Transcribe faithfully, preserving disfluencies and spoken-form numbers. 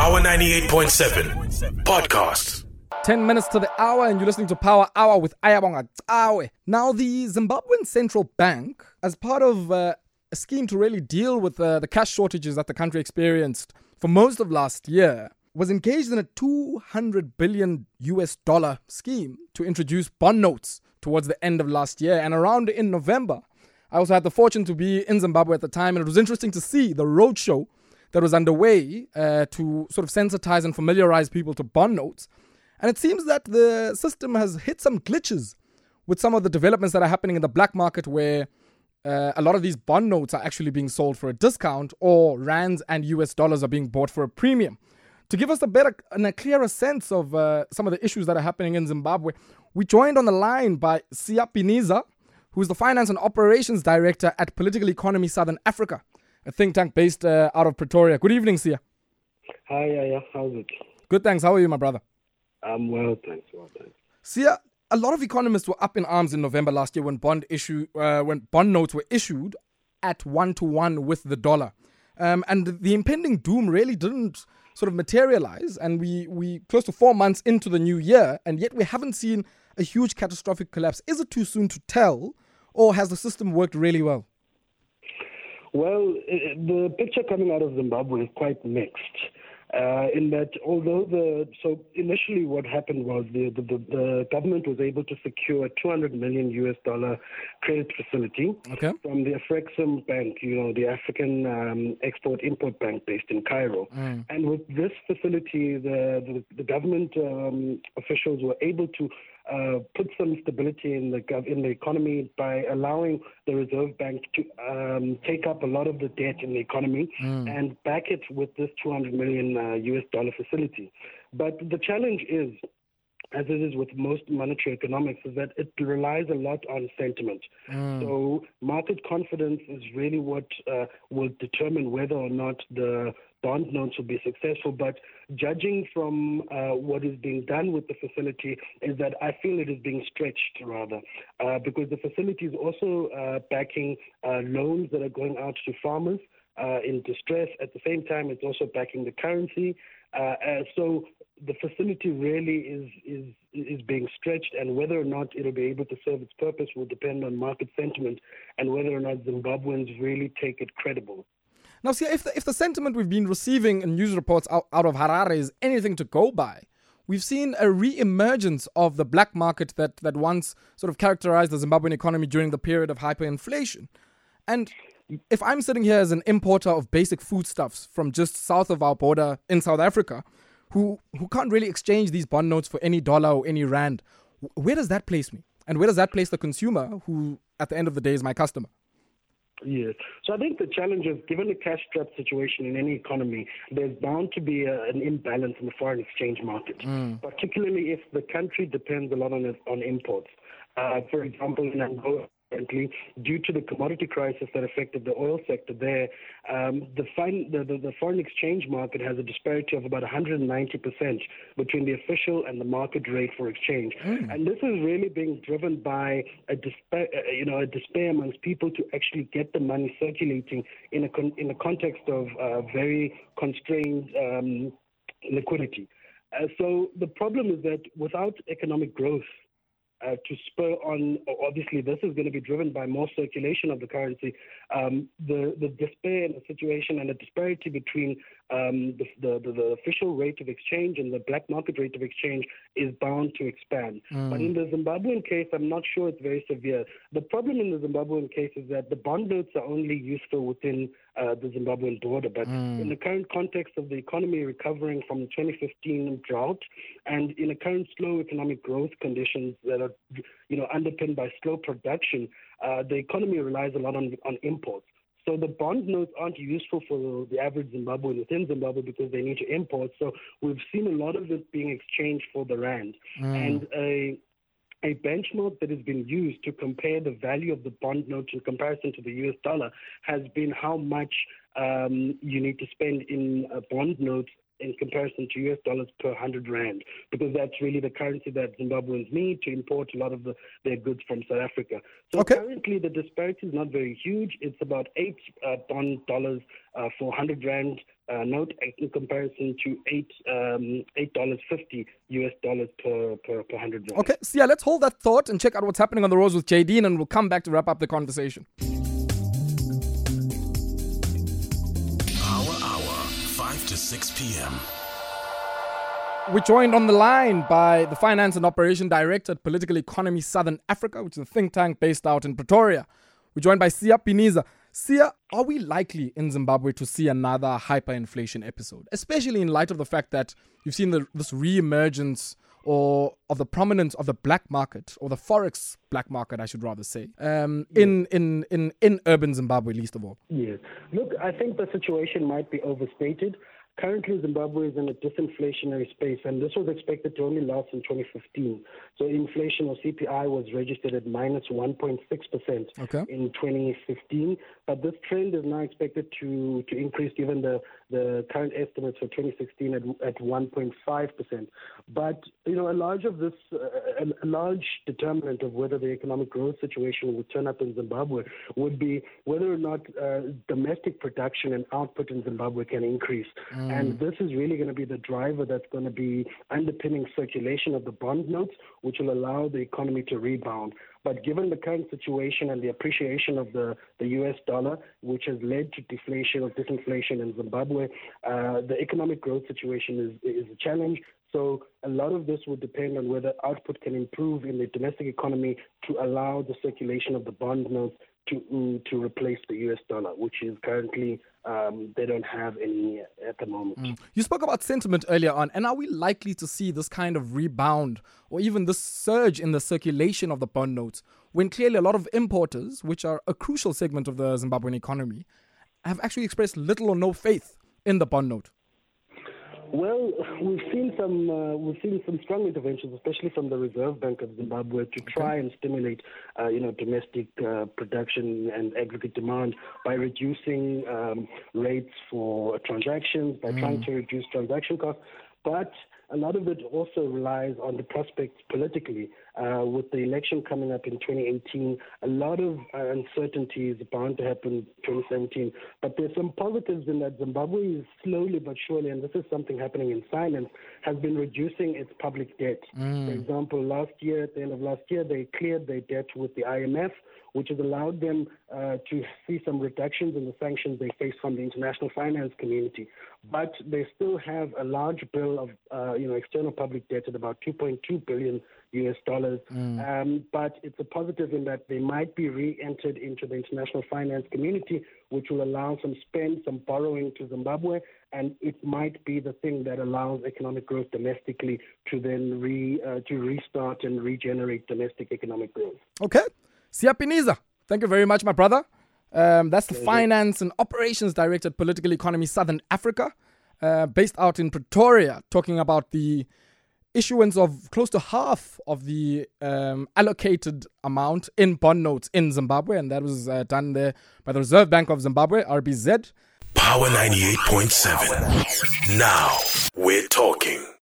Power ninety-eight point seven Podcasts. ten minutes to the hour and you're listening to Power Hour with Ayabonga Tawe. Now, the Zimbabwean Central Bank, as part of uh, a scheme to really deal with uh, the cash shortages that the country experienced for most of last year, was engaged in a two hundred billion U S dollar scheme to introduce bond notes towards the end of last year. And around in November, I also had the fortune to be in Zimbabwe at the time, and it was interesting to see the roadshow that was underway uh, to sort of sensitize and familiarize people to bond notes. And it seems that the system has hit some glitches with some of the developments that are happening in the black market, where uh, a lot of these bond notes are actually being sold for a discount, or rands and U S dollars are being bought for a premium. To give us a better and a clearer sense of uh, some of the issues that are happening in Zimbabwe, we joined on the line by Siya Piniza, who is the Finance and Operations Director at Political Economy Southern Africa, a think tank based uh, out of Pretoria. Good evening, Siya. Hi, yeah, yeah. How's it? Good, thanks. How are you, my brother? I'm well, thanks. Well, thanks. Siya, a lot of economists were up in arms in November last year when bond issue uh, when bond notes were issued at one to one with the dollar, um, and the impending doom really didn't sort of materialize. And we we close to four months into the new year, and yet we haven't seen a huge catastrophic collapse. Is it too soon to tell, or has the system worked really well? Well, the picture coming out of Zimbabwe is quite mixed. Uh, in that, although the so initially what happened was the, the, the, the government was able to secure a two hundred million U S dollar credit facility okay. from the Afrexim Bank, you know, the African um, Export-Import Bank based in Cairo. Mm. And with this facility, the, the, the government um, officials were able to Uh, put some stability in the gov- in the economy by allowing the Reserve Bank to um, take up a lot of the debt in the economy mm. and back it with this two hundred million uh, U S dollar facility. But the challenge is, as it is with most monetary economics, is that it relies a lot on sentiment. Mm. So market confidence is really what uh, will determine whether or not the bond notes will be successful. But judging from uh, what is being done with the facility is that I feel it is being stretched rather, uh, because the facility is also uh, backing uh, loans that are going out to farmers uh, in distress. At the same time, it's also backing the currency. Uh, uh, so the facility really is, is is being stretched, and whether or not it'll be able to serve its purpose will depend on market sentiment and whether or not Zimbabweans really take it credible. Now, see, if the, if the sentiment we've been receiving in news reports out, out of Harare is anything to go by, we've seen a re-emergence of the black market that, that once sort of characterized the Zimbabwean economy during the period of hyperinflation. And if I'm sitting here as an importer of basic foodstuffs from just south of our border in South Africa, who, who can't really exchange these bond notes for any dollar or any rand, where does that place me? And where does that place the consumer, who at the end of the day is my customer? Yes. So I think the challenge is, given the cash-strapped situation in any economy, there's bound to be a, an imbalance in the foreign exchange market, mm. particularly if the country depends a lot on it, on imports. Uh, for example, in Angola, currently, due to the commodity crisis that affected the oil sector there, um, the, fin- the, the, the foreign exchange market has a disparity of about one hundred ninety percent between the official and the market rate for exchange. Mm. And this is really being driven by a despair, uh, you know, a despair amongst people to actually get the money circulating in a con- in a context of uh, very constrained um, liquidity. Uh, so the problem is that without economic growth, Uh, to spur on, obviously this is going to be driven by more circulation of the currency, um, the, the despair in the situation and the disparity between um, the, the, the, the official rate of exchange and the black market rate of exchange is bound to expand. Mm. But in the Zimbabwean case, I'm not sure it's very severe. The problem in the Zimbabwean case is that the bond notes are only useful within uh, the Zimbabwean border. But mm. in the current context of the economy recovering from the twenty fifteen drought, and in the current slow economic growth conditions that are, you know, underpinned by slow production, uh, the economy relies a lot on, on imports. So the bond notes aren't useful for the average Zimbabwean within Zimbabwe because they need to import. So we've seen a lot of it being exchanged for the rand. Mm. And a a benchmark that has been used to compare the value of the bond note in comparison to the U S dollar has been how much um, you need to spend in uh, bond notes in comparison to U S dollars per one hundred rand, because that's really the currency that Zimbabweans need to import a lot of the, their goods from South Africa. So okay. currently the disparity is not very huge. It's about eight uh, bond dollars uh, for one hundred rand uh, note in comparison to eight um, eight dollars fifty U S dollars per, per, per one hundred rand. Okay, so yeah, let's hold that thought and check out what's happening on the roads with J D, and we'll come back to wrap up the conversation. five to six p.m. We're joined on the line by the Finance and Operation Director at Political Economy Southern Africa, which is a think tank based out in Pretoria. We're joined by Siya Piniza. Siya, are we likely in Zimbabwe to see another hyperinflation episode, especially in light of the fact that you've seen the, this re-emergence or of the prominence of the black market, or the forex black market, I should rather say, um, yes. in, in, in, in urban Zimbabwe, least of all? Yes. Look, I think the situation might be overstated. Currently, Zimbabwe is in a disinflationary space, and this was expected to only last in twenty fifteen. So inflation, or C P I, was registered at minus one point six percent okay. in twenty fifteen. But this trend is now expected to, to increase, given the, the current estimates for twenty sixteen at, at one point five percent. But, you know, a large of this, uh, a, a large determinant of whether the economic growth situation would turn up in Zimbabwe would be whether or not uh, domestic production and output in Zimbabwe can increase. Mm. And this is really going to be the driver that's going to be underpinning circulation of the bond notes, which will allow the economy to rebound. But given the current situation and the appreciation of the, the U S dollar, which has led to deflation or disinflation in Zimbabwe, uh, the economic growth situation is, is a challenge. So a lot of this would depend on whether output can improve in the domestic economy to allow the circulation of the bond notes to mm, to replace the U S dollar, which is currently, um, they don't have any at the moment. Mm. You spoke about sentiment earlier on, and are we likely to see this kind of rebound or even this surge in the circulation of the bond notes when clearly a lot of importers, which are a crucial segment of the Zimbabwean economy, have actually expressed little or no faith in the bond note? Well, we've seen some uh, we've seen some strong interventions, especially from the Reserve Bank of Zimbabwe, to try and stimulate, uh, you know, domestic uh, production and aggregate demand by reducing um, rates for transactions, by mm. trying to reduce transaction costs. But a lot of it also relies on the prospects politically. Uh, with the election coming up in twenty eighteen, a lot of uh, uncertainty is bound to happen in twenty seventeen. But there's some positives in that Zimbabwe is slowly but surely, and this is something happening in silence, has been reducing its public debt. Mm. For example, last year, at the end of last year, they cleared their debt with the I M F, which has allowed them uh, to see some reductions in the sanctions they face from the international finance community. But they still have a large bill of, uh, you know, external public debt at about two point two billion U S dollars. Mm. Um, but it's a positive in that they might be re-entered into the international finance community, which will allow some spend, some borrowing to Zimbabwe, and it might be the thing that allows economic growth domestically to then re uh, to restart and regenerate domestic economic growth. Okay. Siya Piniza, thank you very much, my brother. Um, that's the Pleasure. Finance and Operations Director at Political Economy Southern Africa, uh, based out in Pretoria, talking about the issuance of close to half of the um, allocated amount in bond notes in Zimbabwe, and that was uh, done there by the Reserve Bank of Zimbabwe, R B Z. Power ninety-eight point seven. Now we're talking.